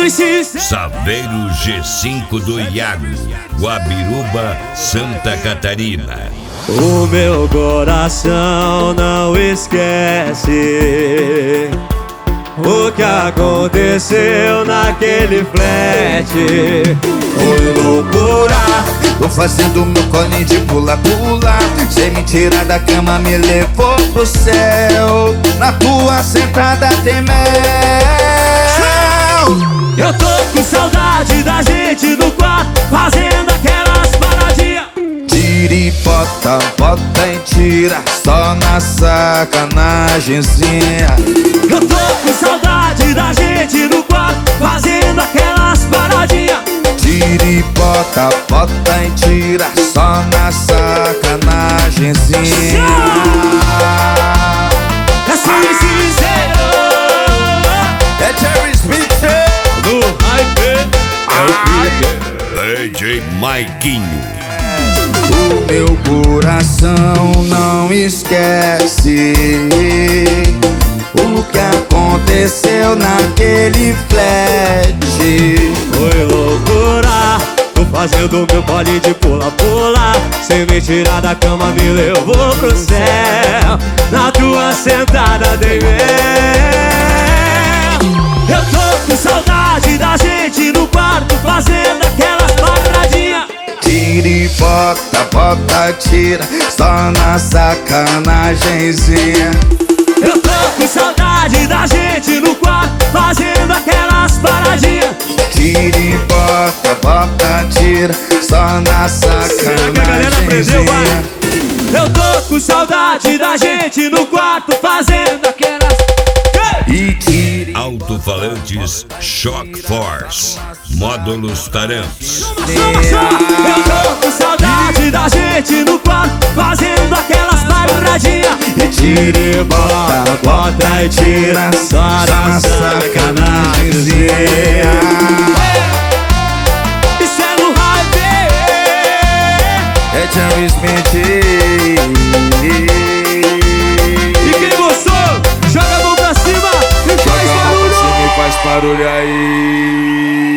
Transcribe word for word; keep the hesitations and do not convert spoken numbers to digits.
e sincero. Saveiro G cinco do Iago, Guabiruba, Santa Catarina. O meu coração não esquece o que aconteceu naquele flat. Foi loucura, tô fazendo meu colinho de pula-pula. Cê me tirar da cama, me levou pro céu. Na tua sentada tem mel. Eu tô com saudade da gente no quarto, fazendo aquelas paradinhas. Tira e bota, bota e tira, só na sacanagemzinha. Eu tô com saudade da gente no quarto, fazendo aquelas paradinhas. Tira e bota, bota e tira, só na sacanagemzinha. É só e sincero. É Jerry Smith Do hype. É o D J Maiquinho. O meu coração não esquece o que aconteceu naquele flat. Foi loucura, tô fazendo meu baile de pula-pula. Sem me tirar da cama, me levou pro céu. Na tua sentada dei mel. Eu tô com saudade da gente no quarto, fazendo aquelas paradinhas. Tira e bota, bota, tira, só na sacanagemzinha. Eu tô com saudade da gente no quarto, fazendo aquelas paradinhas. Tira e bota, bota, tira, só na sacanagemzinha. Eu tô com saudade da gente no quarto, fazendo aquelas. E tira. Alto-falantes Shock Force, módulos Taramps. Eu tô com saudade da gente no quarto, fazendo aquelas paradinhas. E tira e bota, bota e tira, só na